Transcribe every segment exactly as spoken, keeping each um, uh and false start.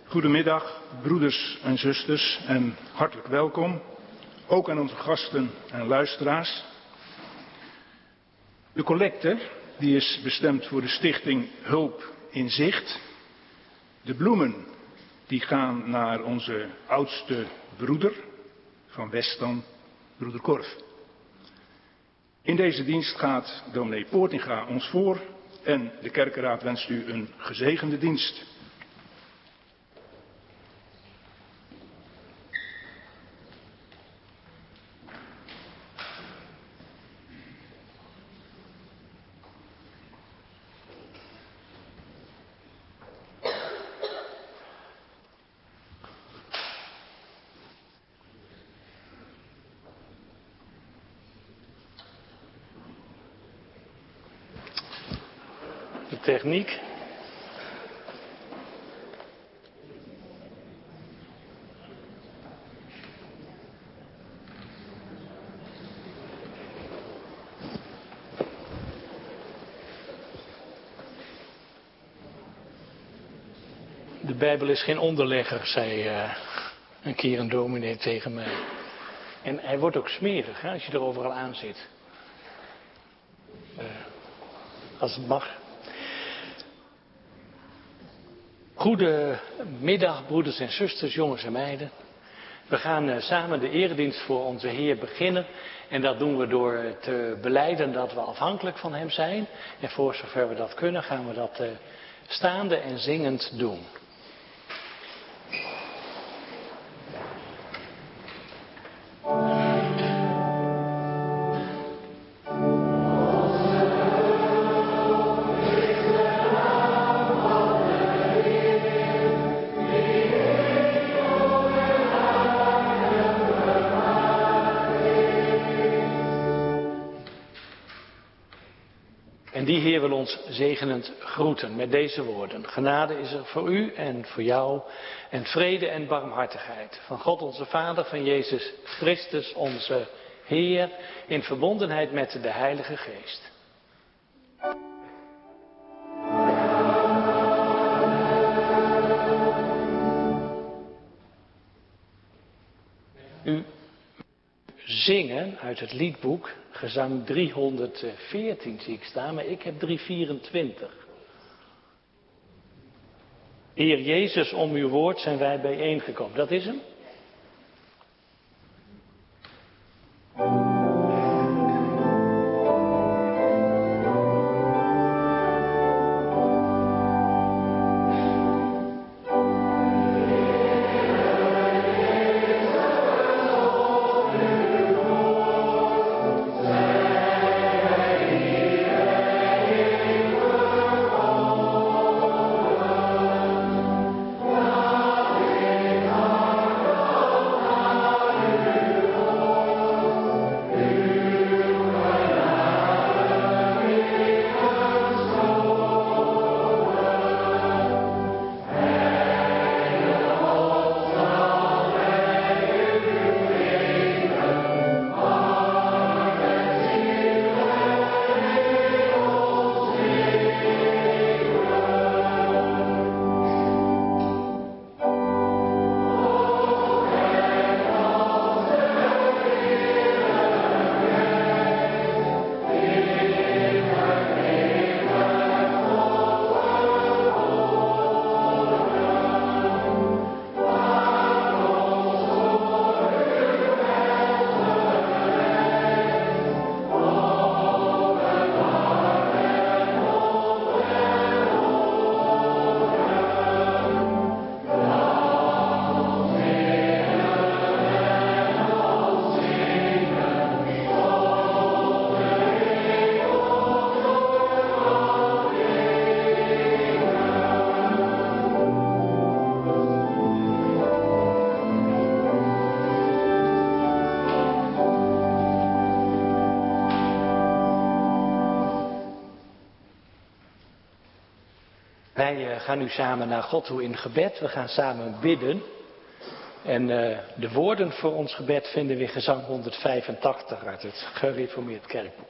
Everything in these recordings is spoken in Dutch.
Goedemiddag, broeders en zusters, en hartelijk welkom, ook aan onze gasten en luisteraars. De collecte die is bestemd voor de stichting Hulp in Zicht. De bloemen die gaan naar onze oudste broeder van Westan, broeder Korf. In deze dienst gaat dominee Poortinga ons voor en de kerkenraad wenst u een gezegende dienst. Techniek. De Bijbel is geen onderlegger, zei uh, een keer een dominee tegen mij. En hij wordt ook smerig, hè, als je er overal aan zit. Uh, als het mag. Goedemiddag, broeders en zusters, jongens en meiden. We gaan uh, samen de eredienst voor onze Heer beginnen. En dat doen we door te belijden dat we afhankelijk van Hem zijn. En voor zover we dat kunnen, gaan we dat uh, staande en zingend doen. Die Heer wil ons zegenend groeten met deze woorden. Genade is er voor u en voor jou en vrede en barmhartigheid van God onze Vader, van Jezus Christus onze Heer, in verbondenheid met de Heilige Geest. U zingen uit het liedboek, gezang driehonderdveertien zie ik staan, maar ik heb driehonderdvierentwintig. Heer Jezus, om uw woord zijn wij bijeengekomen. Dat is hem? Wij gaan nu samen naar God toe in gebed. We gaan samen bidden. En uh, de woorden voor ons gebed vinden we in gezang honderdvijfentachtig uit het gereformeerd kerkboek.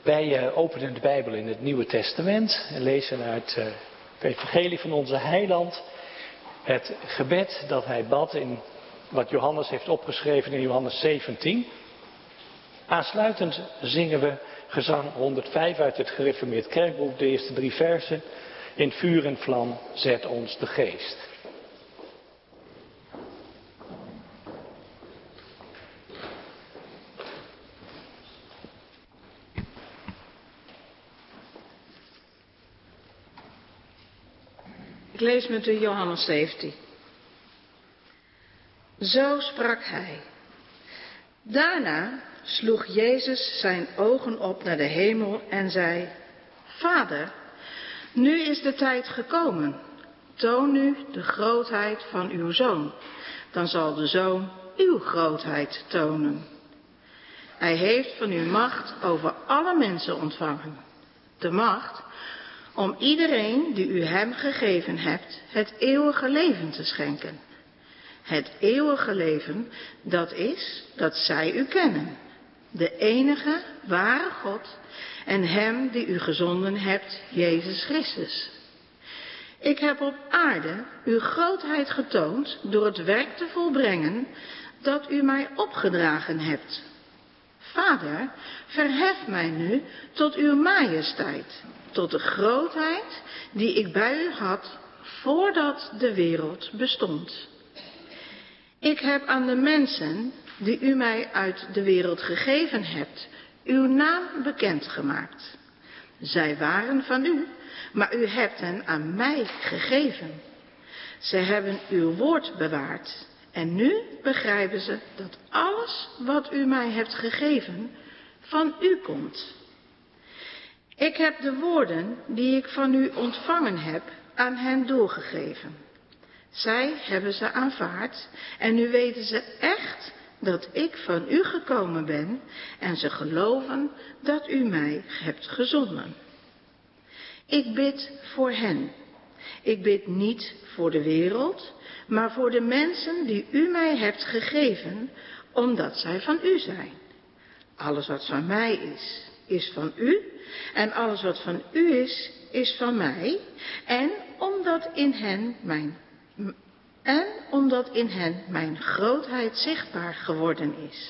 Wij uh, openen de Bijbel in het Nieuwe Testament en lezen uit uh, het evangelie van onze heiland het gebed dat hij bad in wat Johannes heeft opgeschreven in Johannes zeventien. Aansluitend zingen we gezang honderdvijf uit het gereformeerd kerkboek, de eerste drie versen. In vuur en vlam zet ons de geest. Ik lees met u Johannes zeventien. Zo sprak hij. Daarna sloeg Jezus zijn ogen op naar de hemel en zei: Vader, nu is de tijd gekomen. Toon nu de grootheid van uw Zoon. Dan zal de Zoon uw grootheid tonen. Hij heeft van u macht over alle mensen ontvangen. De macht om iedereen die u hem gegeven hebt het eeuwige leven te schenken. Het eeuwige leven, dat is dat zij u kennen. De enige ware God en hem die u gezonden hebt, Jezus Christus. Ik heb op aarde uw grootheid getoond door het werk te volbrengen dat u mij opgedragen hebt. Vader, verhef mij nu tot uw majesteit, tot de grootheid die ik bij u had voordat de wereld bestond. Ik heb aan de mensen die u mij uit de wereld gegeven hebt, uw naam bekendgemaakt. Zij waren van u, maar u hebt hen aan mij gegeven. Zij hebben uw woord bewaard en nu begrijpen ze dat alles wat u mij hebt gegeven van u komt. Ik heb de woorden die ik van u ontvangen heb aan hen doorgegeven. Zij hebben ze aanvaard en nu weten ze echt dat ik van u gekomen ben en ze geloven dat u mij hebt gezonden. Ik bid voor hen. Ik bid niet voor de wereld, maar voor de mensen die u mij hebt gegeven, omdat zij van u zijn. Alles wat van mij is, is van u en alles wat van u is, is van mij en omdat in hen mijn En omdat in hen mijn grootheid zichtbaar geworden is.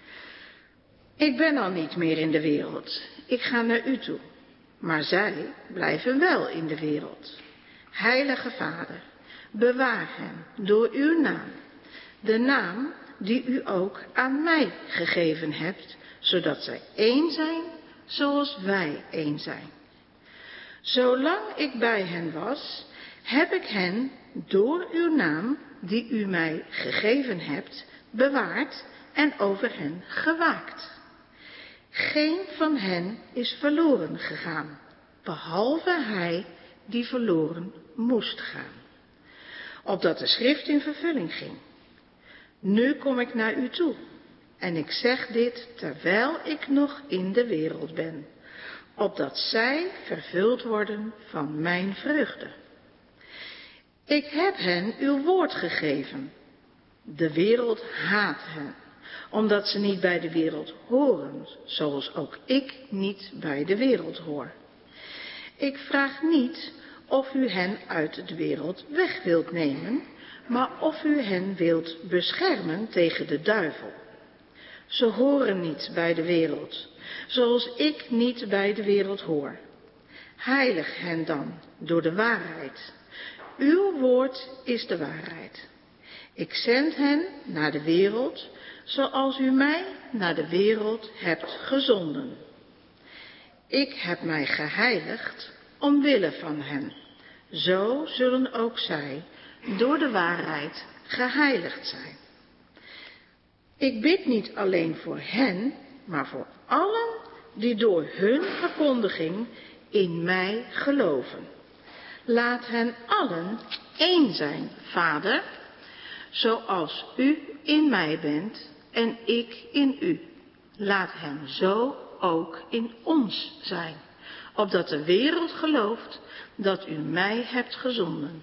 Ik ben al niet meer in de wereld. Ik ga naar u toe. Maar zij blijven wel in de wereld. Heilige Vader, bewaar hen door uw naam. De naam die u ook aan mij gegeven hebt, zodat zij één zijn zoals wij één zijn. Zolang ik bij hen was, heb ik hen door uw naam, die u mij gegeven hebt, bewaard en over hen gewaakt. Geen van hen is verloren gegaan, behalve hij die verloren moest gaan, opdat de schrift in vervulling ging. Nu kom ik naar u toe en ik zeg dit terwijl ik nog in de wereld ben, opdat zij vervuld worden van mijn vreugde. Ik heb hen uw woord gegeven. De wereld haat hen, omdat ze niet bij de wereld horen, zoals ook ik niet bij de wereld hoor. Ik vraag niet of u hen uit de wereld weg wilt nemen, maar of u hen wilt beschermen tegen de duivel. Ze horen niet bij de wereld, zoals ik niet bij de wereld hoor. Heilig hen dan door de waarheid. Uw woord is de waarheid. Ik zend hen naar de wereld, zoals u mij naar de wereld hebt gezonden. Ik heb mij geheiligd omwille van hen. Zo zullen ook zij door de waarheid geheiligd zijn. Ik bid niet alleen voor hen, maar voor allen die door hun verkondiging in mij geloven. Laat hen allen één zijn, Vader, zoals u in mij bent en ik in u. Laat hen zo ook in ons zijn, opdat de wereld gelooft dat u mij hebt gezonden.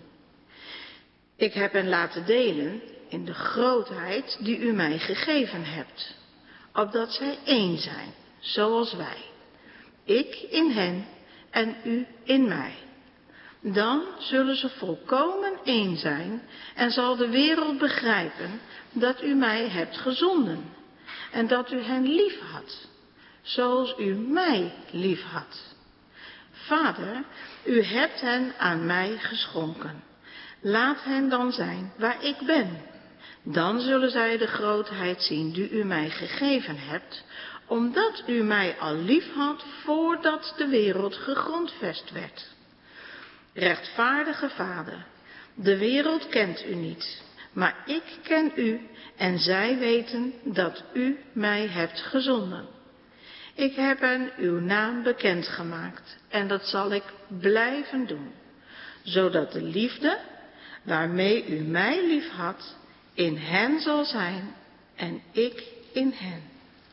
Ik heb hen laten delen in de grootheid die u mij gegeven hebt, opdat zij één zijn, zoals wij. ik in hen en u in mij. Dan zullen ze volkomen één zijn en zal de wereld begrijpen dat u mij hebt gezonden en dat u hen lief had, zoals u mij lief had. Vader, u hebt hen aan mij geschonken. Laat hen dan zijn waar ik ben. Dan zullen zij de grootheid zien die u mij gegeven hebt, omdat u mij al lief had voordat de wereld gegrondvest werd. Rechtvaardige Vader, de wereld kent u niet, maar ik ken u en zij weten dat u mij hebt gezonden. Ik heb hen uw naam bekendgemaakt en dat zal ik blijven doen, zodat de liefde waarmee u mij lief had in hen zal zijn en ik in hen.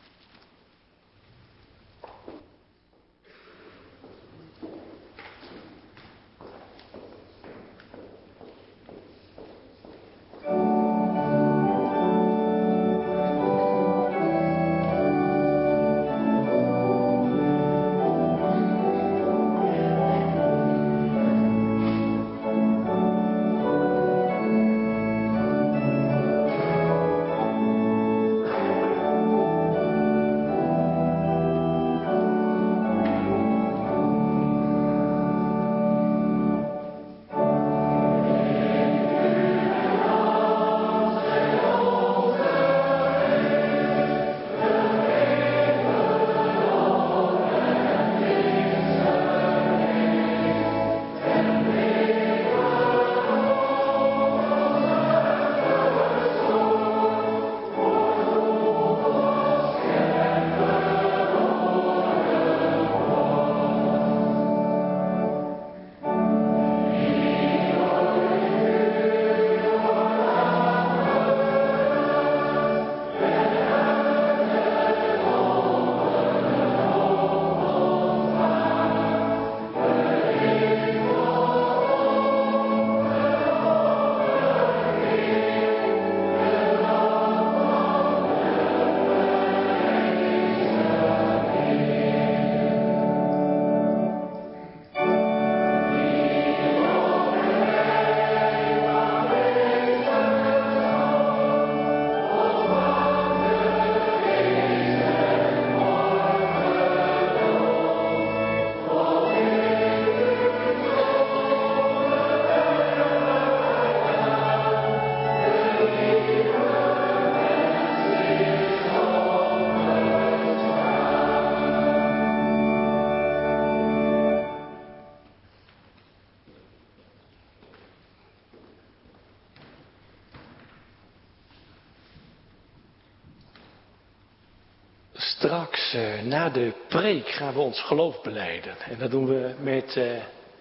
Straks uh, na de preek gaan we ons geloof belijden. En dat doen we met uh,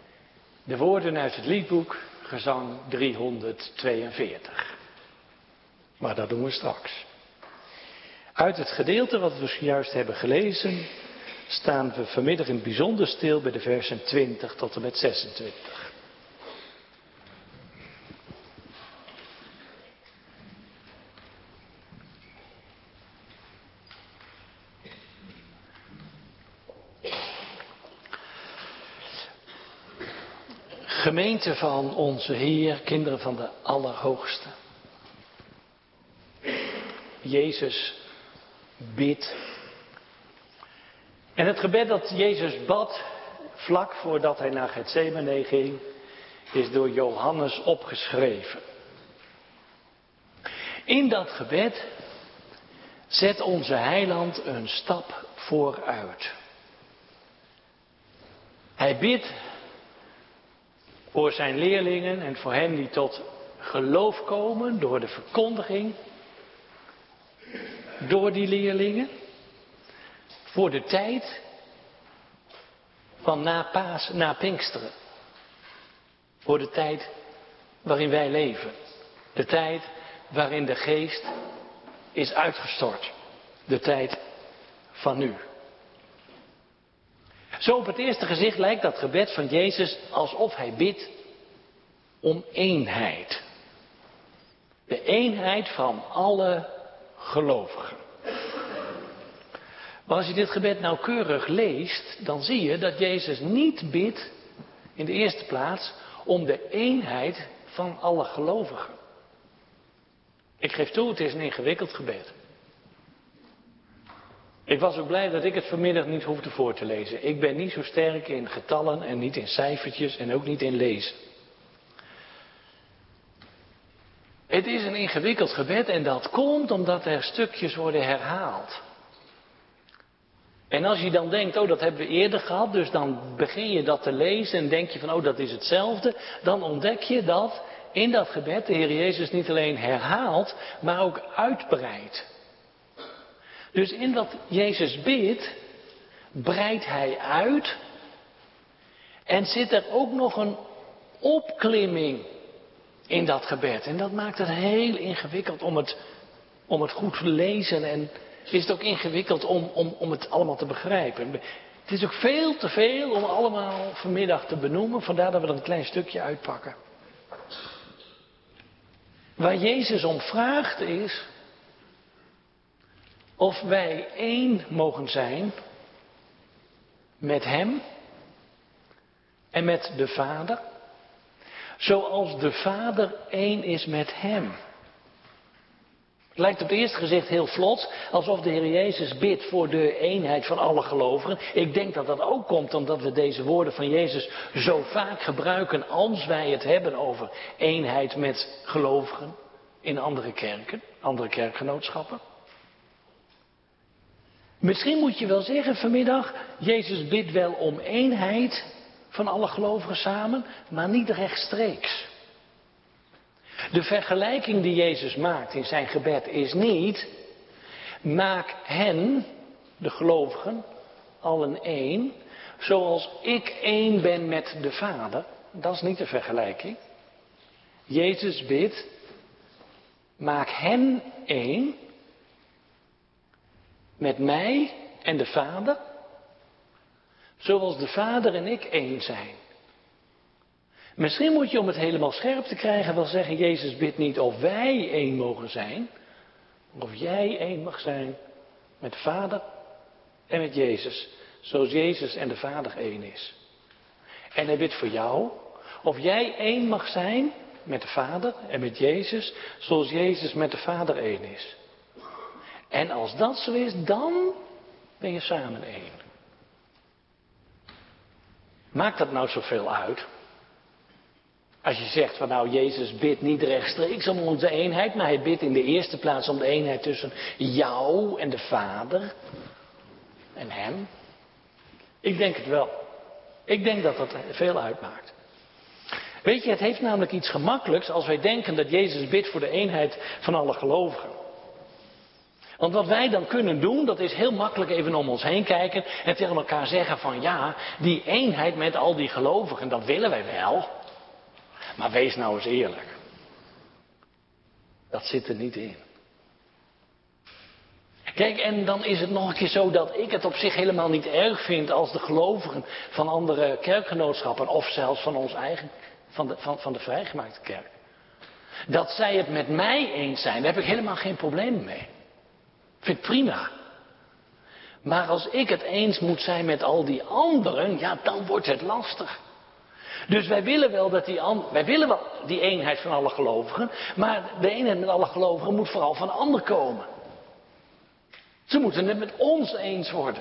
de woorden uit het liedboek, gezang driehonderdtweeënveertig. Maar dat doen we straks. Uit het gedeelte wat we zojuist hebben gelezen, staan we vanmiddag in het bijzonder stil bij de versen twintig tot en met zesentwintig. Gemeente van onze Heer, kinderen van de Allerhoogste. Jezus bidt. En het gebed dat Jezus bad, vlak voordat hij naar Getsemane ging, is door Johannes opgeschreven. In dat gebed zet onze Heiland een stap vooruit. Hij bidt voor zijn leerlingen en voor hen die tot geloof komen door de verkondiging, door die leerlingen, voor de tijd van na Paas, na Pinksteren. Voor de tijd waarin wij leven. De tijd waarin de geest is uitgestort. De tijd van nu. Zo op het eerste gezicht lijkt dat gebed van Jezus alsof hij bidt om eenheid. De eenheid van alle gelovigen. Maar als je dit gebed nauwkeurig leest, dan zie je dat Jezus niet bidt in de eerste plaats om de eenheid van alle gelovigen. Ik geef toe, het is een ingewikkeld gebed. Ik was ook blij dat ik het vanmiddag niet hoefde voor te lezen. Ik ben niet zo sterk in getallen en niet in cijfertjes en ook niet in lezen. Het is een ingewikkeld gebed en dat komt omdat er stukjes worden herhaald. En als je dan denkt, oh dat hebben we eerder gehad, dus dan begin je dat te lezen en denk je van, oh dat is hetzelfde. Dan ontdek je dat in dat gebed de Heer Jezus niet alleen herhaalt, maar ook uitbreidt. Dus in dat Jezus bidt, breidt hij uit en zit er ook nog een opklimming in dat gebed. En dat maakt het heel ingewikkeld om het, om het goed te lezen en is het ook ingewikkeld om, om, om het allemaal te begrijpen. Het is ook veel te veel om allemaal vanmiddag te benoemen, vandaar dat we er een klein stukje uitpakken. Waar Jezus om vraagt is of wij één mogen zijn met Hem en met de Vader, zoals de Vader één is met Hem. Het lijkt op het eerste gezicht heel vlot, alsof de Heer Jezus bidt voor de eenheid van alle gelovigen. Ik denk dat dat ook komt omdat we deze woorden van Jezus zo vaak gebruiken als wij het hebben over eenheid met gelovigen in andere kerken, andere kerkgenootschappen. Misschien moet je wel zeggen vanmiddag, Jezus bidt wel om eenheid van alle gelovigen samen, maar niet rechtstreeks. De vergelijking die Jezus maakt in zijn gebed is niet, maak hen, de gelovigen, allen één, zoals ik één ben met de Vader. Dat is niet de vergelijking. Jezus bidt, maak hen één, met mij en de Vader, zoals de Vader en ik één zijn. Misschien moet je om het helemaal scherp te krijgen wel zeggen, Jezus bidt niet of wij één mogen zijn, maar of jij één mag zijn met de Vader en met Jezus, zoals Jezus en de Vader één is. En hij bidt voor jou, of jij één mag zijn met de Vader en met Jezus, zoals Jezus met de Vader één is. En als dat zo is, dan ben je samen één. Maakt dat nou zoveel uit? Als je zegt van nou, Jezus bidt niet rechtstreeks om onze eenheid, maar hij bidt in de eerste plaats om de eenheid tussen jou en de Vader en hem. Ik denk het wel. Ik denk dat dat veel uitmaakt. Weet je, het heeft namelijk iets gemakkelijks als wij denken dat Jezus bidt voor de eenheid van alle gelovigen. Want wat wij dan kunnen doen, dat is heel makkelijk even om ons heen kijken en tegen elkaar zeggen van ja, die eenheid met al die gelovigen, dat willen wij wel. Maar wees nou eens eerlijk. Dat zit er niet in. Kijk, en dan is het nog een keer zo dat ik het op zich helemaal niet erg vind als de gelovigen van andere kerkgenootschappen of zelfs van ons eigen, van de, van, van de vrijgemaakte kerk. Dat zij het met mij eens zijn, daar heb ik helemaal geen probleem mee. Ik vind het prima. Maar als ik het eens moet zijn met al die anderen, ja, dan wordt het lastig. Dus wij willen wel dat die, wij willen wel die eenheid van alle gelovigen, maar de eenheid met alle gelovigen moet vooral van de ander komen. Ze moeten het met ons eens worden.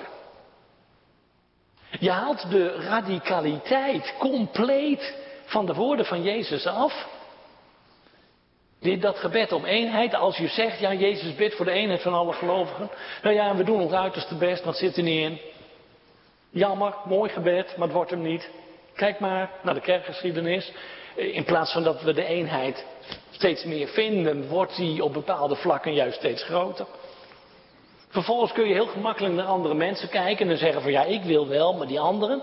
Je haalt de radicaliteit compleet van de woorden van Jezus af. Dit, dat gebed om eenheid, als je zegt, ja, Jezus bidt voor de eenheid van alle gelovigen. Nou ja, we doen ons uiterste best, wat zit er niet in? Jammer, mooi gebed, maar het wordt hem niet. Kijk maar naar de kerkgeschiedenis. In plaats van dat we de eenheid steeds meer vinden, wordt die op bepaalde vlakken juist steeds groter. Vervolgens kun je heel gemakkelijk naar andere mensen kijken en zeggen van ja, ik wil wel, maar die anderen.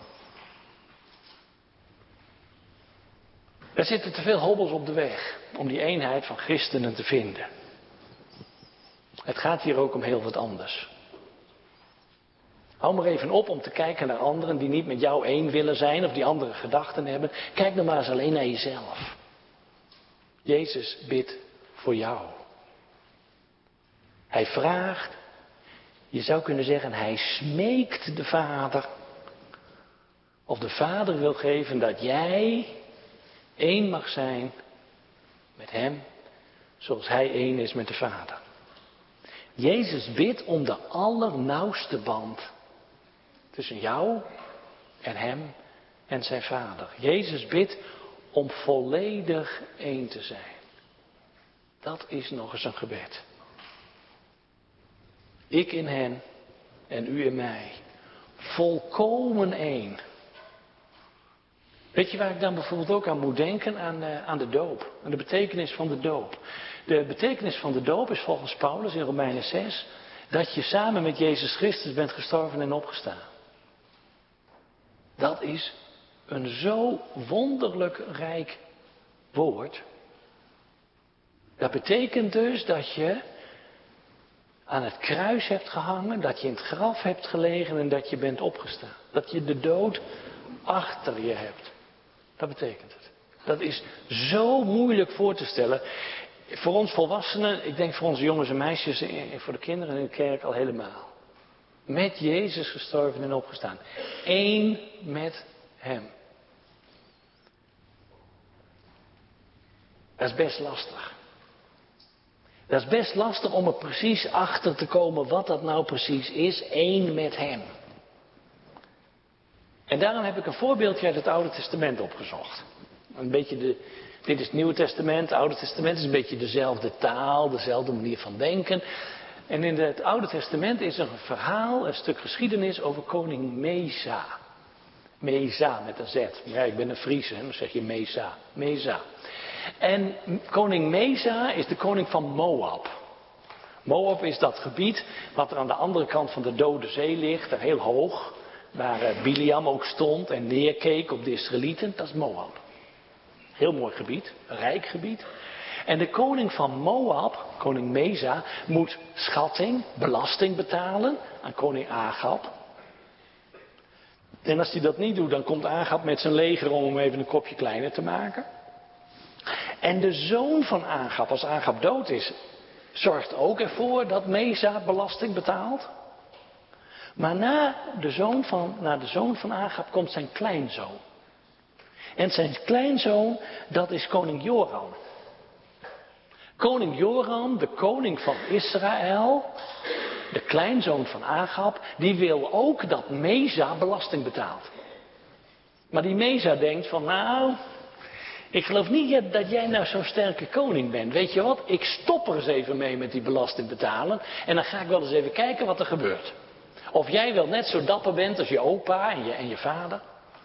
Er zitten te veel hobbels op de weg om die eenheid van christenen te vinden. Het gaat hier ook om heel wat anders. Hou maar even op om te kijken naar anderen die niet met jou één willen zijn of die andere gedachten hebben. Kijk dan maar eens alleen naar jezelf. Jezus bidt voor jou. Hij vraagt, Je zou kunnen zeggen, hij smeekt de Vader. Of de Vader wil geven dat jij één mag zijn met hem, zoals hij één is met de Vader. Jezus bidt om de allernauwste band tussen jou en hem en zijn Vader. Jezus bidt om volledig één te zijn. Dat is nog eens een gebed. Ik in hen en u in mij. Volkomen één. Weet je waar ik dan bijvoorbeeld ook aan moet denken? Aan, uh, aan de doop. Aan de betekenis van de doop. De betekenis van de doop is volgens Paulus in Romeinen zes... dat je samen met Jezus Christus bent gestorven en opgestaan. Dat is een zo wonderlijk rijk woord. Dat betekent dus dat je aan het kruis hebt gehangen, dat je in het graf hebt gelegen en dat je bent opgestaan. Dat je de dood achter je hebt. Dat betekent het. Dat is zo moeilijk voor te stellen. Voor ons volwassenen, ik denk voor onze jongens en meisjes en voor de kinderen in de kerk al helemaal. Met Jezus gestorven en opgestaan. Eén met hem. Dat is best lastig. Dat is best lastig om er precies achter te komen wat dat nou precies is. Eén met hem. En daarom heb ik een voorbeeldje uit het Oude Testament opgezocht. Een beetje de, dit is het Nieuwe Testament. Het Oude Testament is een beetje dezelfde taal, dezelfde manier van denken. En in het Oude Testament is er een verhaal, een stuk geschiedenis over koning Mesa. Mesa met een Z. Ja, ik ben een Fries, hè, dan zeg je Mesa. Mesa. En koning Mesa is de koning van Moab. Moab is dat gebied wat er aan de andere kant van de Dode Zee ligt, daar heel hoog. Waar Biliam ook stond en neerkeek op de Israëlieten, dat is Moab. Heel mooi gebied, een rijk gebied. En de koning van Moab, koning Mesa, moet schatting, belasting betalen aan koning Agab. En als hij dat niet doet, dan komt Agab met zijn leger om hem even een kopje kleiner te maken. En de zoon van Agab, als Agab dood is, zorgt ook ervoor dat Mesa belasting betaalt. Maar na de zoon van, na de zoon van Agab komt zijn kleinzoon. En zijn kleinzoon, dat is koning Joram. Koning Joram, de koning van Israël, de kleinzoon van Agab, die wil ook dat Mesa belasting betaalt. Maar die Mesa denkt van, nou, ik geloof niet dat jij nou zo'n sterke koning bent. Weet je wat, ik stop er eens even mee met die belasting betalen en dan ga ik wel eens even kijken wat er gebeurt. Of jij wel net zo dapper bent als je opa en je, en je vader.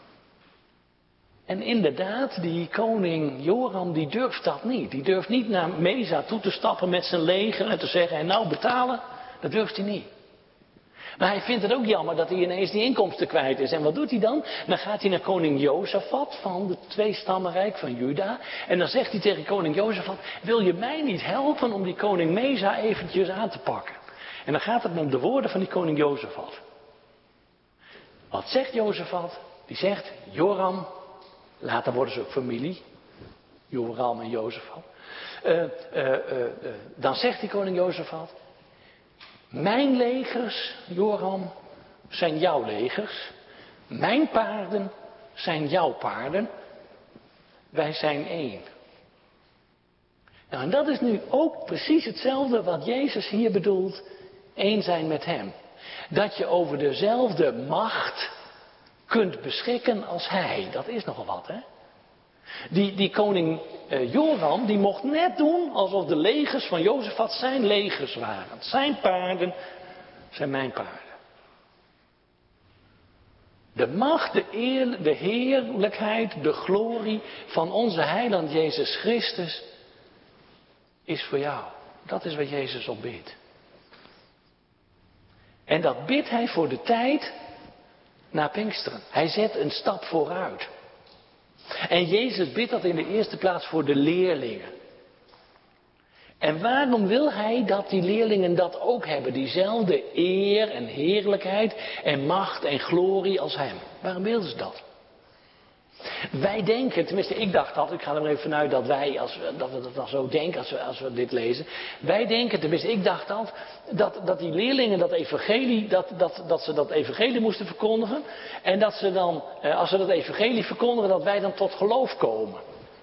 En inderdaad, die koning Joram, die durft dat niet. Die durft niet naar Mesa toe te stappen met zijn leger en te zeggen, en nou betalen, dat durft hij niet. Maar hij vindt het ook jammer dat hij ineens die inkomsten kwijt is. En wat doet hij dan? Dan gaat hij naar koning Jozafat van de tweestammenrijk van Juda. En dan zegt hij tegen koning Jozafat, wil je mij niet helpen om die koning Mesa eventjes aan te pakken? En dan gaat het om de woorden van die koning Jozafat. Wat zegt Jozafat? Die zegt, Joram, later worden ze ook familie. Joram en Jozafat. Uh, uh, uh, uh, dan zegt die koning Jozafat, mijn legers, Joram, zijn jouw legers. Mijn paarden zijn jouw paarden. Wij zijn één. Nou, en dat is nu ook precies hetzelfde wat Jezus hier bedoelt. Eén zijn met hem. Dat je over dezelfde macht kunt beschikken als hij. Dat is nogal wat, hè? Die, die koning uh, Joram, die mocht net doen alsof de legers van Jozafat zijn legers waren. Zijn paarden zijn mijn paarden. De macht, de eer, de heerlijkheid, de glorie van onze heiland Jezus Christus is voor jou. Dat is wat Jezus op bidt. En dat bidt hij voor de tijd na Pinksteren. Hij zet een stap vooruit. En Jezus bidt dat in de eerste plaats voor de leerlingen. En waarom wil hij dat die leerlingen dat ook hebben? Diezelfde eer en heerlijkheid en macht en glorie als hem. Waarom wilden ze dat? Wij denken, tenminste ik dacht dat, ik ga er maar even vanuit dat wij, als we, dat we dat dan zo denken als we, als we dit lezen. Wij denken, tenminste ik dacht dat, dat, dat die leerlingen dat evangelie, dat, dat, dat ze dat evangelie moesten verkondigen. En dat ze dan, als ze dat evangelie verkondigen, dat wij dan tot geloof komen.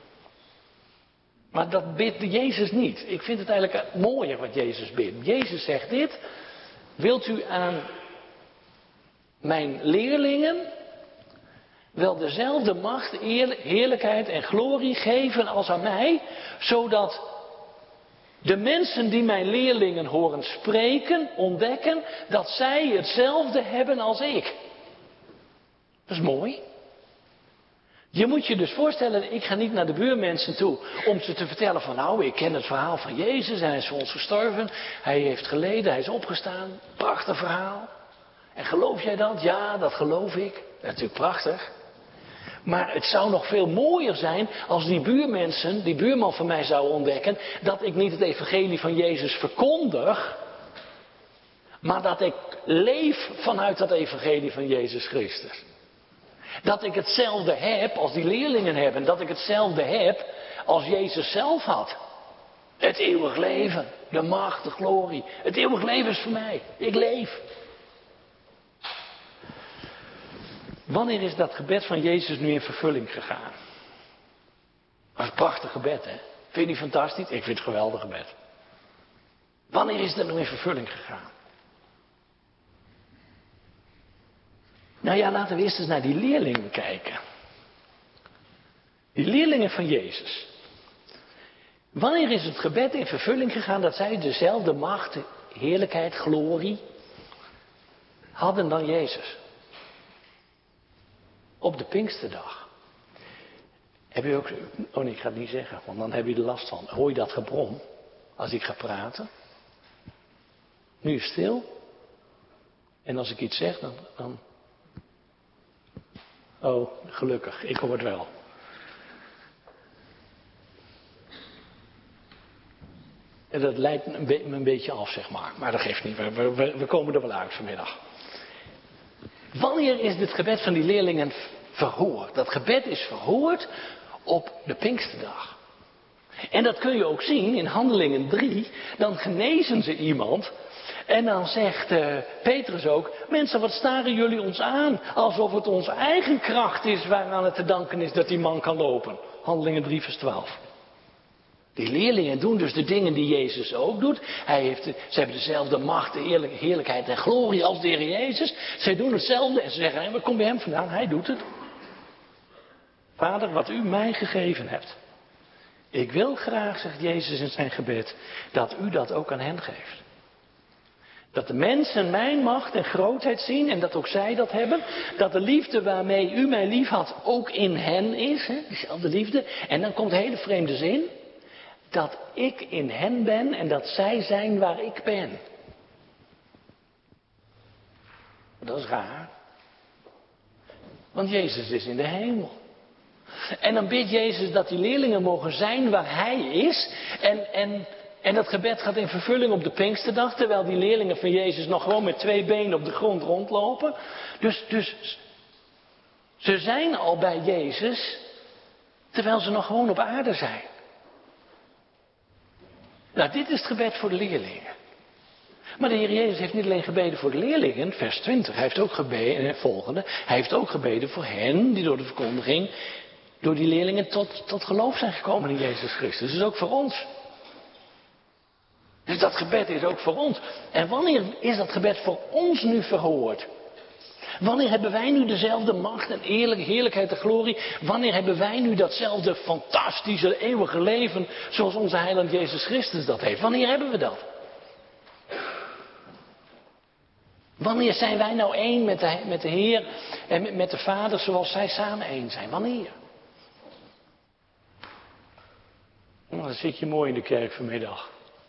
Maar dat bidt Jezus niet. Ik vind het eigenlijk mooier wat Jezus bidt. Jezus zegt dit, wilt u aan mijn leerlingen wel dezelfde macht, heerlijkheid en glorie geven als aan mij, zodat de mensen die mijn leerlingen horen spreken, ontdekken dat zij hetzelfde hebben als ik. Dat is mooi. Je moet je dus voorstellen, ik ga niet naar de buurmensen toe om ze te vertellen van nou, ik ken het verhaal van Jezus en hij is voor ons gestorven, hij heeft geleden, hij is opgestaan, prachtig verhaal. En geloof jij dat? Ja, dat geloof ik. Dat is natuurlijk prachtig. Maar het zou nog veel mooier zijn als die buurmensen, die buurman van mij zou ontdekken, dat ik niet het evangelie van Jezus verkondig, maar dat ik leef vanuit dat evangelie van Jezus Christus. Dat ik hetzelfde heb als die leerlingen hebben, dat ik hetzelfde heb als Jezus zelf had. Het eeuwig leven, de macht, de glorie. Het eeuwig leven is voor mij. Ik leef. Wanneer is dat gebed van Jezus nu in vervulling gegaan? Dat is een prachtig gebed, hè? Vind je die fantastisch? Ik vind het een geweldig gebed. Wanneer is dat nu in vervulling gegaan? Nou ja, laten we eerst eens naar die leerlingen kijken. Die leerlingen van Jezus. Wanneer is het gebed in vervulling gegaan dat zij dezelfde macht, heerlijkheid, glorie hadden dan Jezus? Op de Pinksterdag. Heb je ook... Oh nee, ik ga het niet zeggen, want dan heb je er last van. Hoor je dat gebrom als ik ga praten? Nu is het stil. En als ik iets zeg, dan... dan... Oh, gelukkig, ik hoor het wel. En dat leidt me een, be- me een beetje af, zeg maar. Maar dat geeft niet, we, we, we komen er wel uit vanmiddag. Wanneer is dit gebed van die leerlingen verhoord? Dat gebed is verhoord op de Pinksterdag. En dat kun je ook zien in Handelingen drie. Dan genezen ze iemand. En dan zegt uh, Petrus ook, mensen, wat staren jullie ons aan? Alsof het onze eigen kracht is waaraan het te danken is dat die man kan lopen. Handelingen drie vers twaalf. Die leerlingen doen dus de dingen die Jezus ook doet. Hij heeft, ze hebben dezelfde macht, de heerlijkheid en glorie als de Heer Jezus. Zij doen hetzelfde en ze zeggen, hey, wat komt bij hem vandaan? Hij doet het. Vader, wat u mij gegeven hebt. Ik wil graag, zegt Jezus in zijn gebed, dat u dat ook aan hen geeft. Dat de mensen mijn macht en grootheid zien en dat ook zij dat hebben. Dat de liefde waarmee u mij lief had ook in hen is. Hè, diezelfde liefde. En dan komt een hele vreemde zin. Dat ik in hen ben en dat zij zijn waar ik ben. Dat is raar. Want Jezus is in de hemel. En dan bidt Jezus dat die leerlingen mogen zijn waar hij is. En, en, en dat gebed gaat in vervulling op de Pinksterdag. Terwijl die leerlingen van Jezus nog gewoon met twee benen op de grond rondlopen. Dus, dus ze zijn al bij Jezus. Terwijl ze nog gewoon op aarde zijn. Nou, dit is het gebed voor de leerlingen. Maar de Heer Jezus heeft niet alleen gebeden voor de leerlingen, vers twintig. Hij heeft ook gebeden, volgende, hij heeft ook gebeden voor hen die door de verkondiging, door die leerlingen tot, tot geloof zijn gekomen in Jezus Christus. Dus ook voor ons. Dus dat gebed is ook voor ons. En wanneer is dat gebed voor ons nu verhoord? Wanneer hebben wij nu dezelfde macht en eerlijk, heerlijkheid en glorie? Wanneer hebben wij nu datzelfde fantastische eeuwige leven zoals onze heiland Jezus Christus dat heeft? Wanneer hebben we dat? Wanneer zijn wij nou één met de, met de Heer en met, met de Vader zoals zij samen één zijn? Wanneer? Nou, dan zit je mooi in de kerk vanmiddag.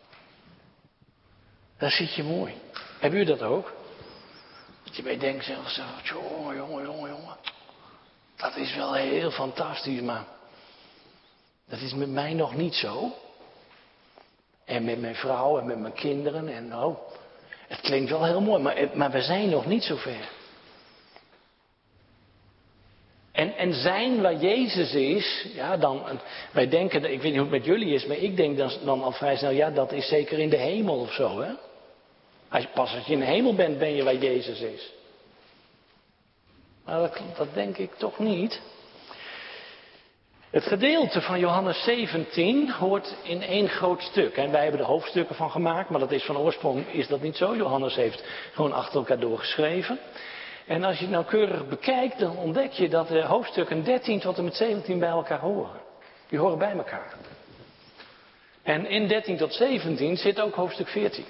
Daar zit je mooi. Hebben u dat ook? Dat je bij denkt zelf zo, jongen, jongen, jongen, jongen. Dat is wel heel fantastisch, maar dat is met mij nog niet zo. En met mijn vrouw en met mijn kinderen en nou, het klinkt wel heel mooi, maar, maar we zijn nog niet zo ver. En, en zijn waar Jezus is, ja, dan, wij denken, ik weet niet hoe het met jullie is, maar ik denk dan, dan al vrij snel, ja, dat is zeker in de hemel of zo, hè. Als je, pas als je in de hemel bent, ben je waar Jezus is. Maar dat, dat denk ik toch niet. Het gedeelte van Johannes zeventien hoort in één groot stuk. En wij hebben er hoofdstukken van gemaakt, maar dat is van oorsprong is dat niet zo. Johannes heeft gewoon achter elkaar doorgeschreven. En als je het nauwkeurig bekijkt, dan ontdek je dat de hoofdstukken dertien tot en met zeventien bij elkaar horen. Die horen bij elkaar. En in dertien tot zeventien zit ook hoofdstuk veertien.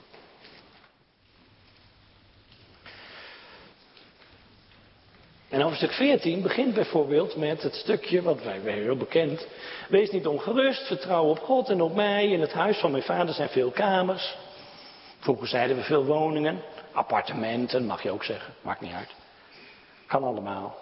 En hoofdstuk veertien begint bijvoorbeeld met het stukje, wat wij zijn heel bekend. Wees niet ongerust, vertrouw op God en op mij. In het huis van mijn vader zijn veel kamers. Vroeger zeiden we veel woningen. Appartementen, mag je ook zeggen. Maakt niet uit. Kan allemaal.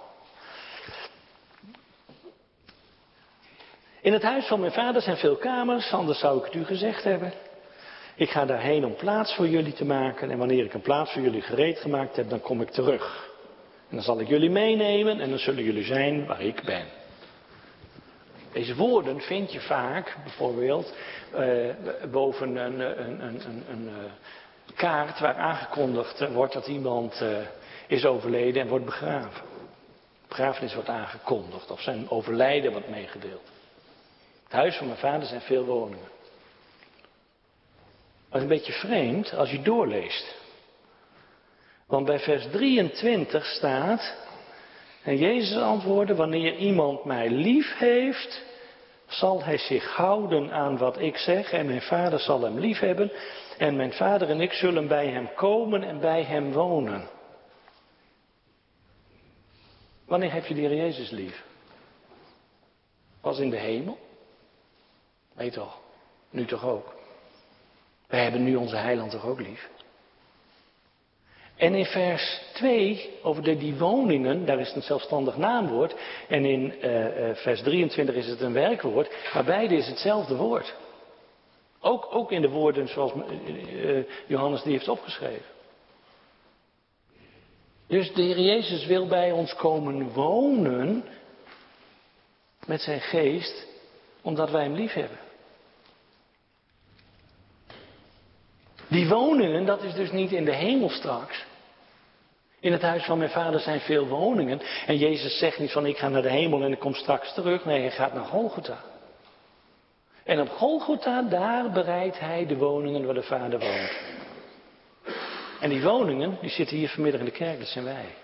In het huis van mijn vader zijn veel kamers, anders zou ik het u gezegd hebben. Ik ga daarheen om plaats voor jullie te maken. En wanneer ik een plaats voor jullie gereed gemaakt heb, dan kom ik terug. En dan zal ik jullie meenemen en dan zullen jullie zijn waar ik ben. Deze woorden vind je vaak bijvoorbeeld uh, boven een, een, een, een, een uh, kaart waar aangekondigd wordt dat iemand uh, is overleden en wordt begraven. Begrafenis wordt aangekondigd of zijn overlijden wordt meegedeeld. Het huis van mijn vader zijn veel woningen. Dat is een beetje vreemd als je doorleest. Want bij vers drieëntwintig staat, en Jezus antwoordde, wanneer iemand mij lief heeft, zal hij zich houden aan wat ik zeg en mijn vader zal hem lief hebben en mijn vader en ik zullen bij hem komen en bij hem wonen. Wanneer heb je de Heer Jezus lief? Was in de hemel? Nee toch, nu toch ook. Wij hebben nu onze heiland toch ook lief. En in vers twee, over de, die woningen, daar is het een zelfstandig naamwoord. En in uh, uh, vers drieëntwintig is het een werkwoord. Maar beide is hetzelfde woord. Ook, ook in de woorden zoals uh, uh, Johannes die heeft opgeschreven. Dus de Heer Jezus wil bij ons komen wonen met zijn geest, omdat wij hem lief hebben. Die woningen, dat is dus niet in de hemel straks. In het huis van mijn vader zijn veel woningen. En Jezus zegt niet van ik ga naar de hemel en ik kom straks terug. Nee, hij gaat naar Golgotha. En op Golgotha, daar bereidt hij de woningen waar de Vader woont. En die woningen, die zitten hier vanmiddag in de kerk, dat zijn wij.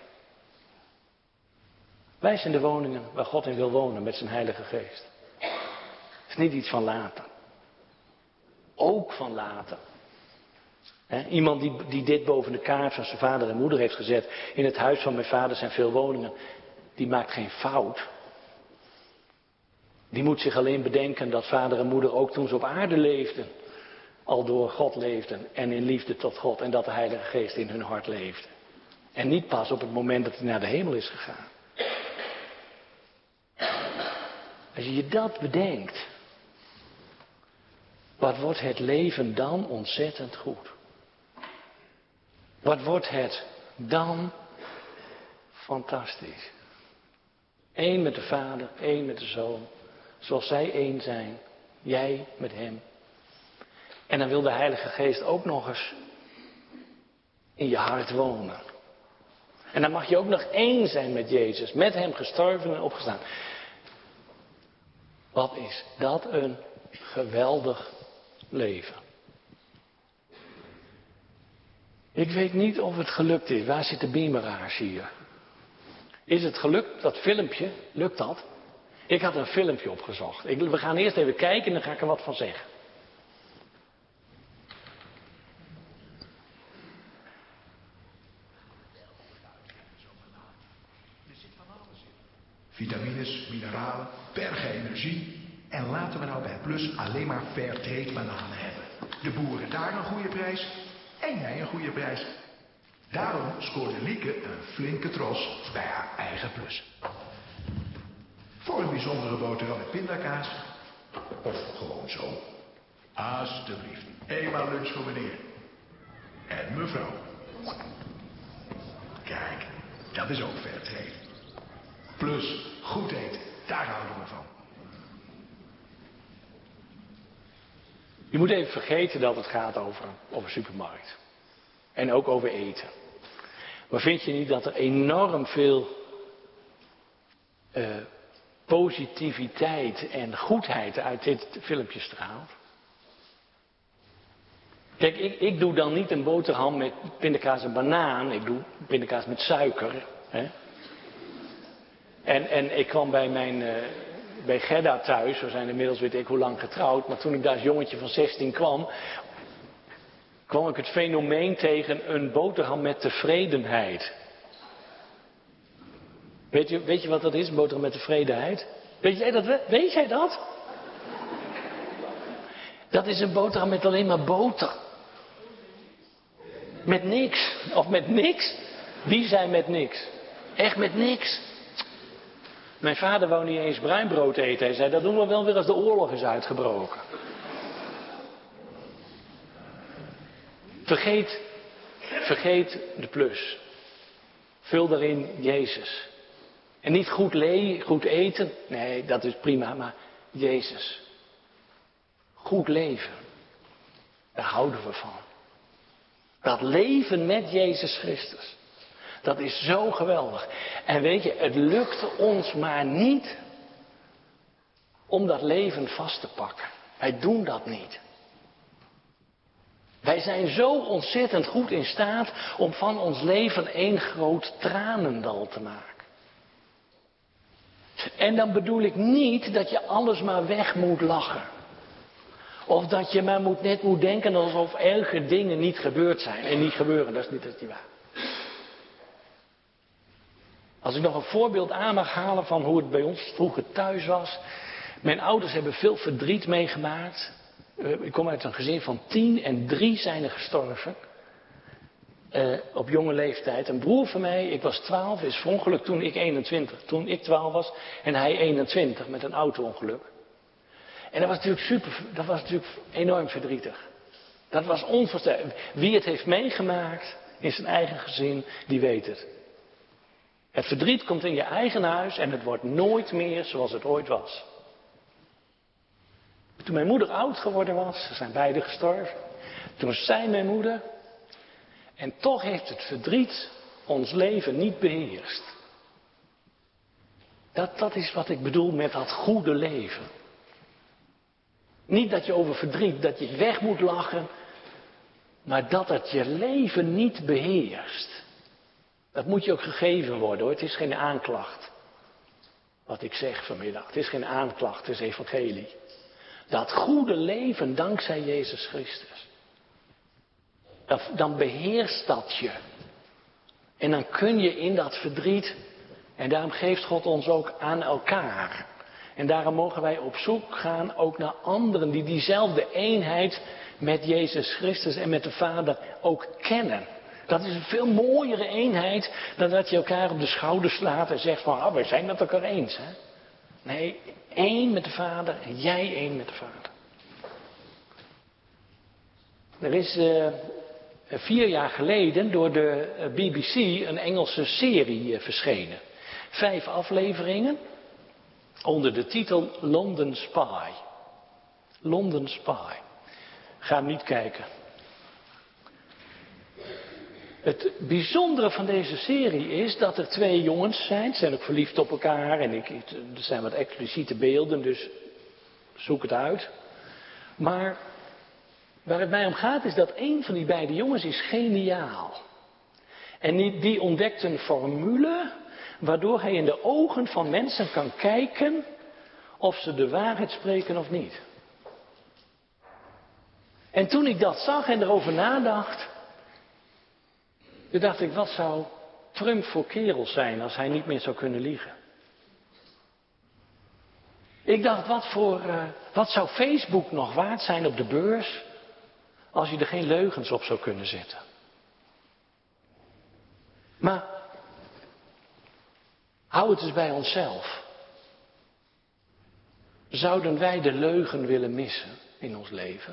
Wij zijn de woningen waar God in wil wonen met zijn Heilige Geest. Het is niet iets van later. Ook van later. He, iemand die, die dit boven de kaart van zijn vader en moeder heeft gezet. In het huis van mijn vader zijn veel woningen. Die maakt geen fout. Die moet zich alleen bedenken dat vader en moeder ook toen ze op aarde leefden. Al door God leefden en in liefde tot God. En dat de Heilige Geest in hun hart leefde. En niet pas op het moment dat hij naar de hemel is gegaan. Als je je dat bedenkt. Wat wordt het leven dan ontzettend goed. Wat wordt het dan fantastisch. Eén met de Vader, één met de Zoon. Zoals zij één zijn. Jij met hem. En dan wil de Heilige Geest ook nog eens in je hart wonen. En dan mag je ook nog één zijn met Jezus. Met hem gestorven en opgestaan. Wat is dat een geweldig leven. Ik weet niet of het gelukt is. Waar zit de beamerage hier? Is het gelukt, dat filmpje? Lukt dat? Ik had een filmpje opgezocht. Ik, we gaan eerst even kijken en dan ga ik er wat van zeggen. Vitamines, mineralen, bergen energie. En laten we nou bij Plus alleen maar Fairtrade bananen hebben. De boeren daar een goede prijs en jij een goede prijs. Daarom scoorde Lieke een flinke tros bij haar eigen Plus. Voor een bijzondere boterham met pindakaas. Of gewoon zo. Alsjeblieft. Eenmaal lunch voor meneer. En mevrouw. Kijk, dat is ook Fairtrade. Plus goed eten, daar houden we van. Je moet even vergeten dat het gaat over, over supermarkt. En ook over eten. Maar vind je niet dat er enorm veel uh, positiviteit en goedheid uit dit filmpje straalt? Kijk, ik, ik doe dan niet een boterham met pindakaas en banaan. Ik doe pindakaas met suiker. Hè? En, en ik kwam bij mijn... Uh, bij Gerda thuis, we zijn inmiddels weet ik hoe lang getrouwd, maar toen ik daar als jongetje van zestien kwam, kwam ik het fenomeen tegen een boterham met tevredenheid. Weet je, weet je wat dat is, een boterham met tevredenheid? Weet jij dat? Weet jij dat? Dat is een boterham met alleen maar boter. Met niks. Of met niks. Wie zei met niks? Echt met niks. Mijn vader wou niet eens bruin brood eten. Hij zei, dat doen we wel weer als de oorlog is uitgebroken. Vergeet, vergeet de plus. Vul daarin Jezus. En niet goed, le- goed eten. Nee, dat is prima, maar Jezus. Goed leven. Daar houden we van. Dat leven met Jezus Christus. Dat is zo geweldig. En weet je, het lukte ons maar niet om dat leven vast te pakken. Wij doen dat niet. Wij zijn zo ontzettend goed in staat om van ons leven één groot tranendal te maken. En dan bedoel ik niet dat je alles maar weg moet lachen. Of dat je maar moet, net moet denken alsof erge dingen niet gebeurd zijn. En niet gebeuren, dat is niet, dat is niet waar. Als ik nog een voorbeeld aan mag halen van hoe het bij ons vroeger thuis was. Mijn ouders hebben veel verdriet meegemaakt. Uh, ik kom uit een gezin van tien en drie zijn er gestorven. Uh, op jonge leeftijd. Een broer van mij, ik was twaalf, is verongelukt toen ik eenentwintig. Toen ik twaalf was en hij eenentwintig met een auto-ongeluk. En dat was natuurlijk super, dat was natuurlijk enorm verdrietig. Dat was onvoorstelbaar. Wie het heeft meegemaakt in zijn eigen gezin, die weet het. Het verdriet komt in je eigen huis en het wordt nooit meer zoals het ooit was. Toen mijn moeder oud geworden was, ze zijn beide gestorven. Toen zei mijn moeder, en toch heeft het verdriet ons leven niet beheerst. Dat, dat is wat ik bedoel met dat goede leven. Niet dat je over verdriet, dat je het weg moet lachen, maar dat het je leven niet beheerst. Dat moet je ook gegeven worden hoor, het is geen aanklacht. Wat ik zeg vanmiddag, het is geen aanklacht, het is evangelie. Dat goede leven dankzij Jezus Christus. Dat, dan beheerst dat je. En dan kun je in dat verdriet, en daarom geeft God ons ook aan elkaar. En daarom mogen wij op zoek gaan ook naar anderen die diezelfde eenheid met Jezus Christus en met de Vader ook kennen. Dat is een veel mooiere eenheid dan dat je elkaar op de schouder slaat en zegt van, ah, wij zijn het elkaar eens. Hè? Nee, één met de Vader en jij één met de Vader. Er is uh, vier jaar geleden door de B B C een Engelse serie uh, verschenen. Vijf afleveringen onder de titel London Spy. London Spy. Ga hem niet kijken. Het bijzondere van deze serie is dat er twee jongens zijn. Ze zijn ook verliefd op elkaar. En ik, er zijn wat expliciete beelden, dus zoek het uit. Maar waar het mij om gaat is dat een van die beide jongens is geniaal. En die, die ontdekt een formule waardoor hij in de ogen van mensen kan kijken of ze de waarheid spreken of niet. En toen ik dat zag en erover nadacht, toen dacht ik, wat zou Trump voor kerel zijn als hij niet meer zou kunnen liegen? Ik dacht, wat, voor, uh, wat zou Facebook nog waard zijn op de beurs als je er geen leugens op zou kunnen zetten? Maar hou het eens bij onszelf. Zouden wij de leugen willen missen in ons leven?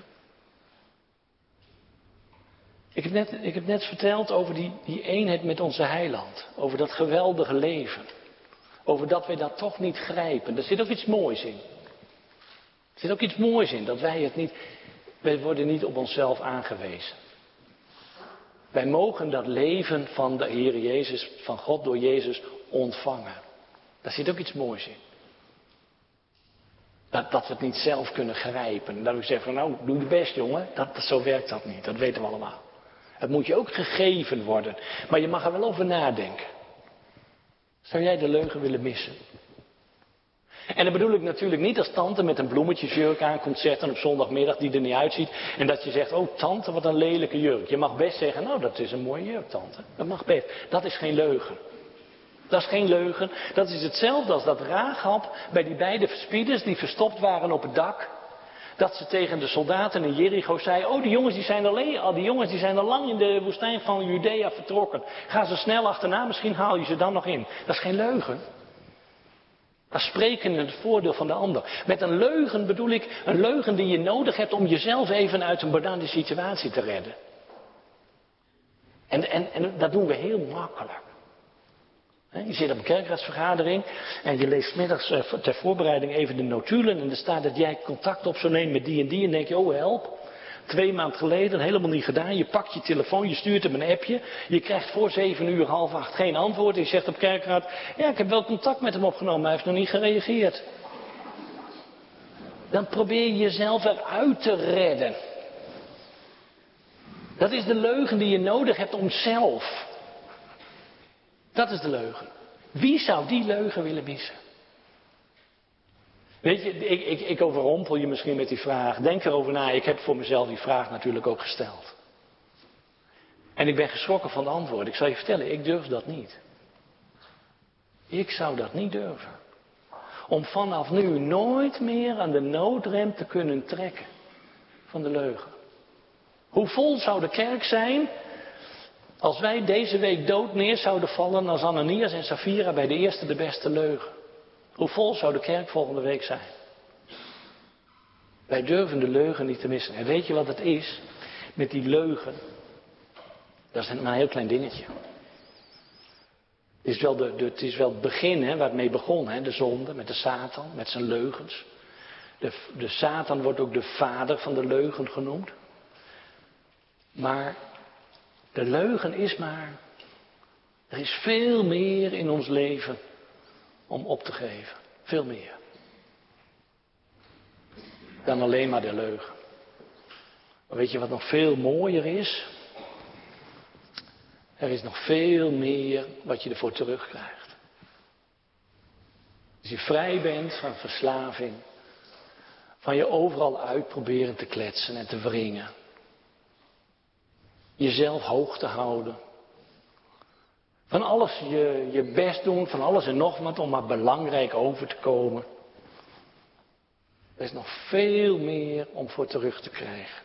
Ik heb net, ik heb net verteld over die, die eenheid met onze heiland. Over dat geweldige leven. Over dat wij dat toch niet grijpen. Er zit ook iets moois in. Er zit ook iets moois in, dat wij het niet... Wij worden niet op onszelf aangewezen. Wij mogen dat leven van de Heer Jezus, van God door Jezus, ontvangen. Daar zit ook iets moois in. Dat, dat we het niet zelf kunnen grijpen. Dat we zeggen van nou, doe je best jongen. Dat, dat, zo werkt dat niet, dat weten we allemaal. Het moet je ook gegeven worden. Maar je mag er wel over nadenken. Zou jij de leugen willen missen? En dat bedoel ik natuurlijk niet als tante met een bloemetjesjurk aankomt zetten op zondagmiddag die er niet uitziet. En dat je zegt, oh tante wat een lelijke jurk. Je mag best zeggen, nou dat is een mooie jurk tante. Dat mag best. Dat is geen leugen. Dat is geen leugen. Dat is hetzelfde als dat Rahab bij die beide verspieders die verstopt waren op het dak. Dat ze tegen de soldaten in Jericho zei, oh die jongens die zijn alleen, al die jongens die zijn al lang in de woestijn van Judea vertrokken. Ga ze snel achterna, misschien haal je ze dan nog in. Dat is geen leugen. Dat is spreken in het voordeel van de ander. Met een leugen bedoel ik een leugen die je nodig hebt om jezelf even uit een benarde situatie te redden. En, en, en dat doen we heel makkelijk. Je zit op een kerkraadsvergadering en je leest 's middags ter voorbereiding even de notulen en er staat dat jij contact op zou nemen met die en die en denk je, oh help. Twee maanden geleden, helemaal niet gedaan. Je pakt je telefoon, je stuurt hem een appje. Je krijgt voor zeven uur, half acht geen antwoord. En je zegt op kerkraad, ja ik heb wel contact met hem opgenomen, maar hij heeft nog niet gereageerd. Dan probeer je jezelf eruit te redden. Dat is de leugen die je nodig hebt om zelf. Dat is de leugen. Wie zou die leugen willen missen? Weet je, ik, ik, ik overrompel je misschien met die vraag. Denk erover na. Ik heb voor mezelf die vraag natuurlijk ook gesteld. En ik ben geschrokken van de antwoord. Ik zal je vertellen, ik durf dat niet. Ik zou dat niet durven. Om vanaf nu nooit meer aan de noodrem te kunnen trekken van de leugen. Hoe vol zou de kerk zijn als wij deze week dood neer zouden vallen als Ananias en Safira bij de eerste de beste leugen? Hoe vol zou de kerk volgende week zijn? Wij durven de leugen niet te missen. En weet je wat het is? Met die leugen. Dat is maar een heel klein dingetje. Het is wel, de, de, het, is wel het begin hè, waar het mee begon. Hè, de zonde met de Satan, met zijn leugens. De, de Satan wordt ook de vader van de leugen genoemd. Maar de leugen is maar. Er is veel meer in ons leven om op te geven. Veel meer. Dan alleen maar de leugen. Maar weet je wat nog veel mooier is? Er is nog veel meer wat je ervoor terugkrijgt. Als je vrij bent van verslaving. Van je overal uit proberen te kletsen en te wringen. Jezelf hoog te houden. Van alles je, je best doen, van alles en nog wat om maar belangrijk over te komen. Er is nog veel meer om voor terug te krijgen.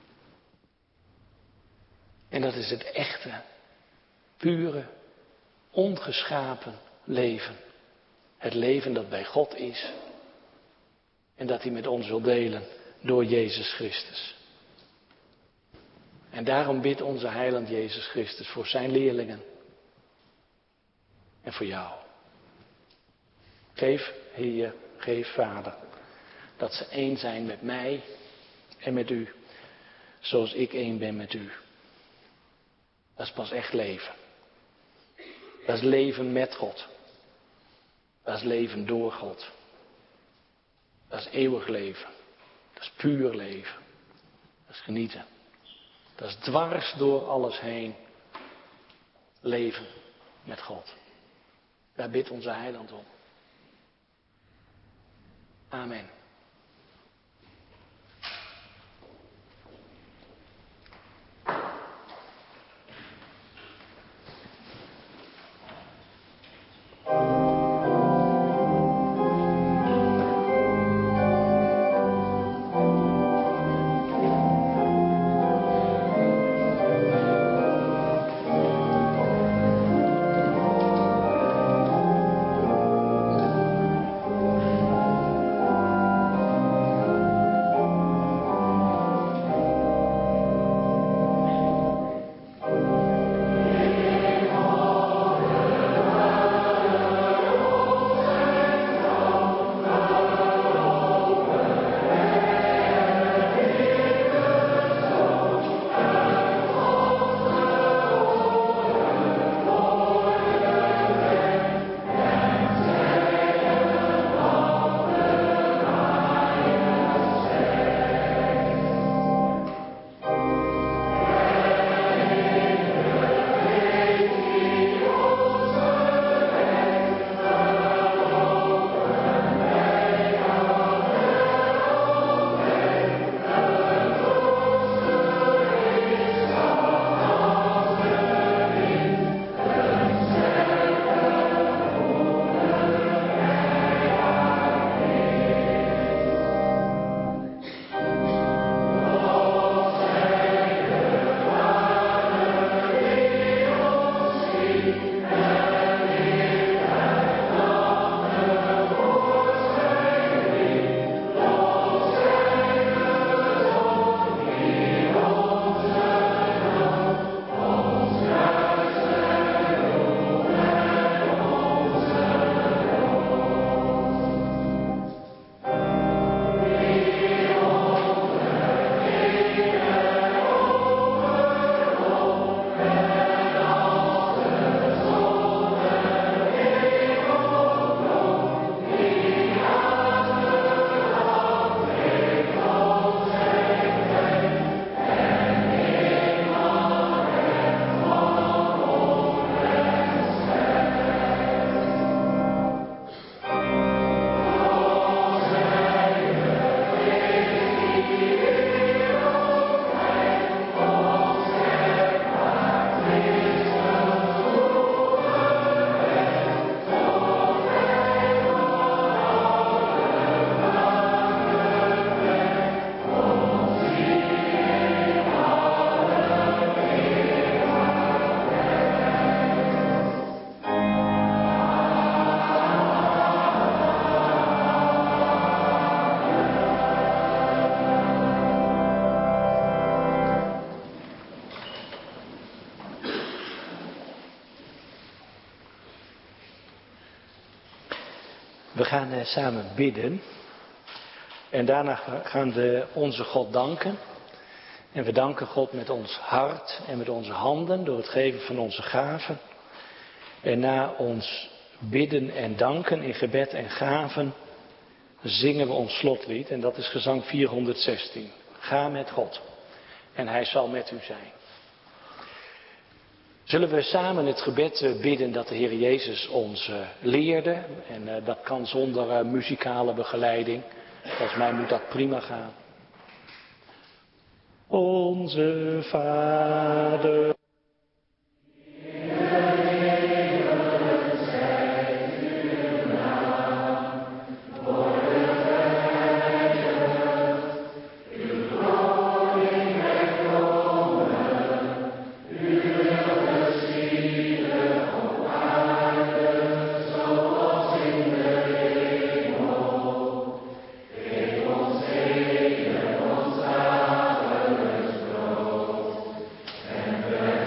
En dat is het echte, pure, ongeschapen leven. Het leven dat bij God is. En dat hij met ons wil delen door Jezus Christus. En daarom bidt onze heiland Jezus Christus voor zijn leerlingen. En voor jou. Geef, Heer, geef Vader, dat ze één zijn met mij en met u, zoals ik één ben met u. Dat is pas echt leven. Dat is leven met God. Dat is leven door God. Dat is eeuwig leven. Dat is puur leven. Dat is genieten. Dat is dwars door alles heen leven met God. Daar bidt onze heiland om. Amen. We gaan uh, samen bidden. En daarna gaan we onze God danken. En we danken God met ons hart en met onze handen door het geven van onze gaven. En na ons bidden en danken in gebed en gaven zingen we ons slotlied. En dat is gezang vierhonderdzestien. Ga met God en hij zal met u zijn. Zullen we samen het gebed bidden dat de Heer Jezus ons leerde. En uh, dat kan zonder uh, muzikale begeleiding. Volgens mij moet dat prima gaan. Onze Vader. And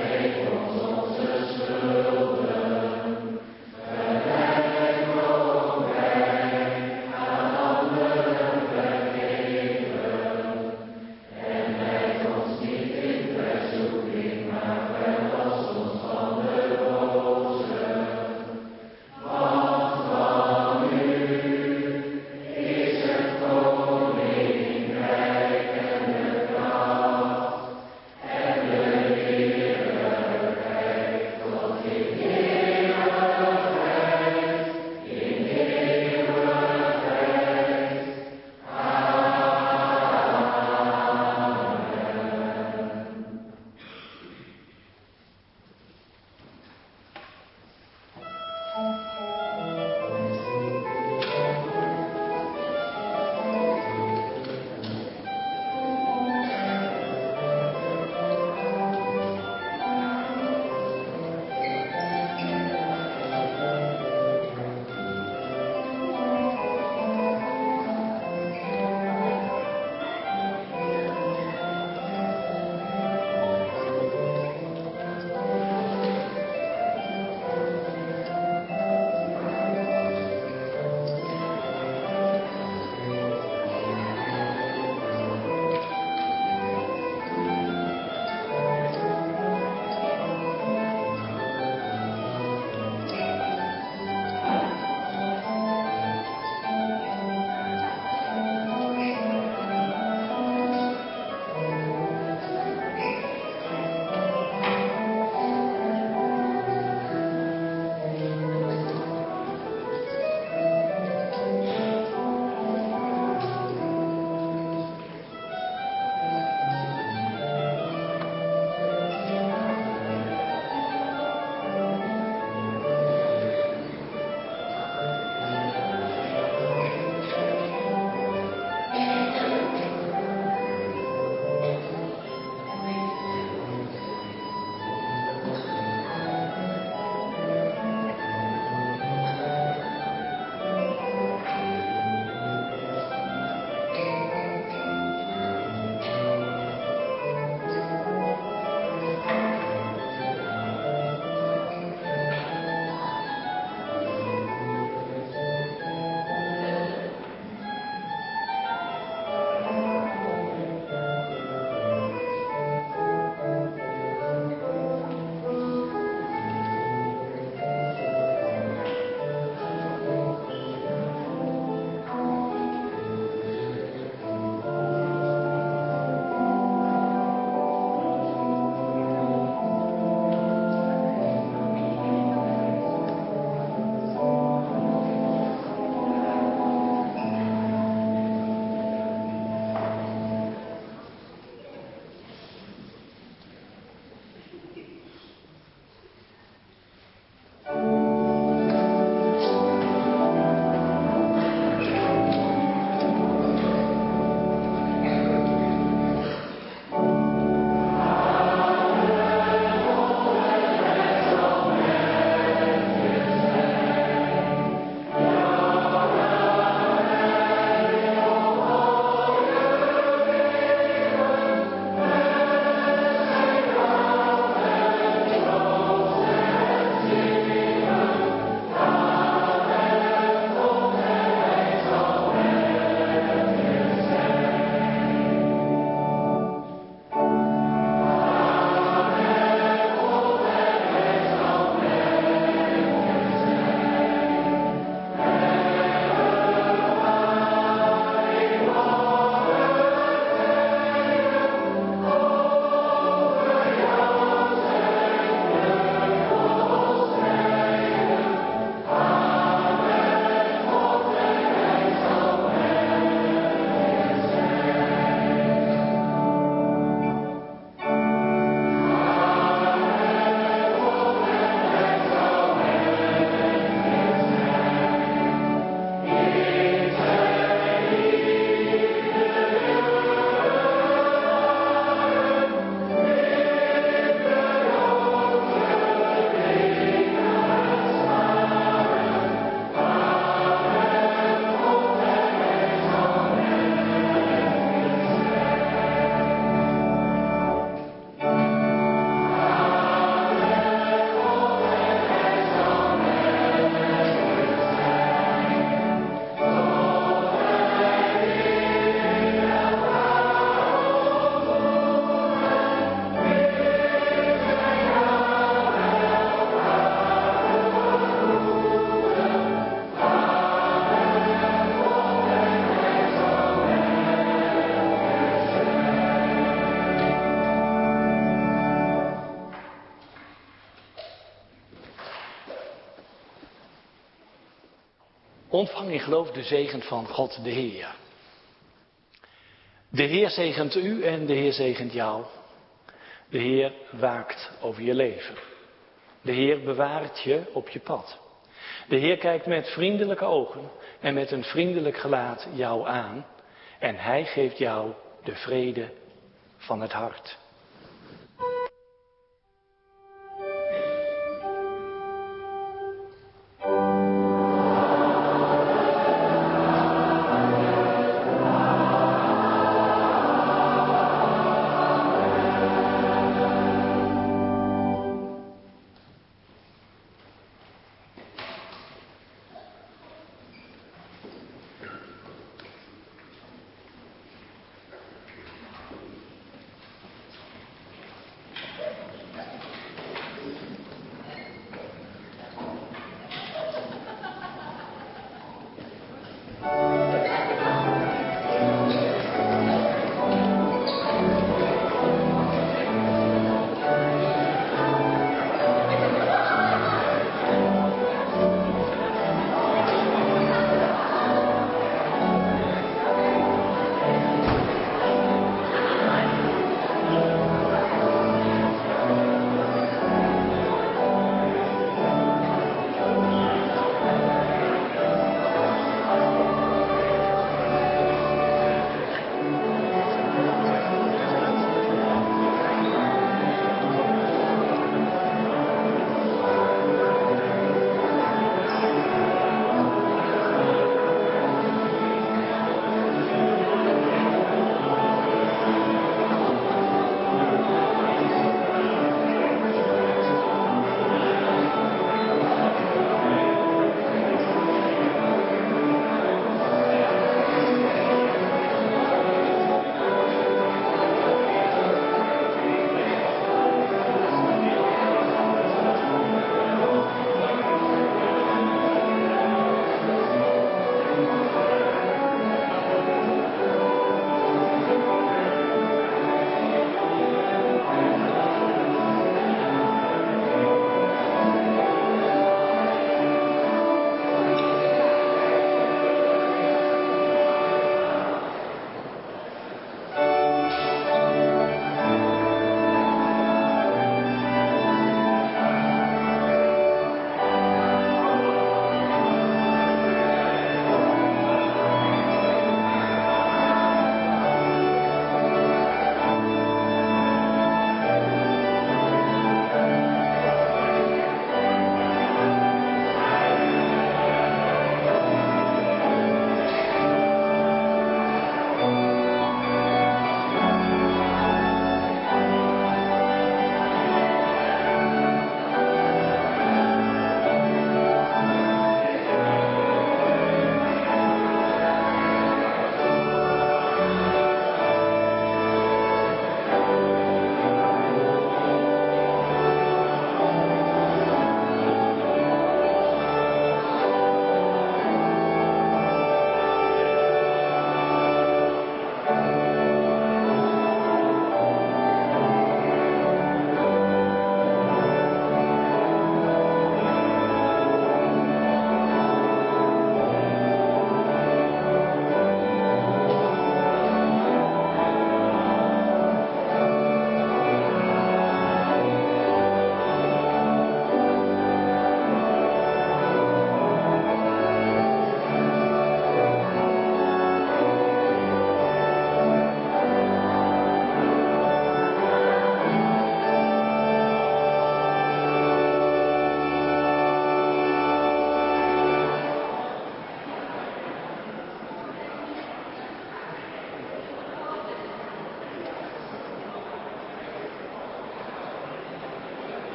Ontvang in geloof de zegen van God de Heer. De Heer zegent u en de Heer zegent jou. De Heer waakt over je leven. De Heer bewaart je op je pad. De Heer kijkt met vriendelijke ogen en met een vriendelijk gelaat jou aan. En Hij geeft jou de vrede van het hart.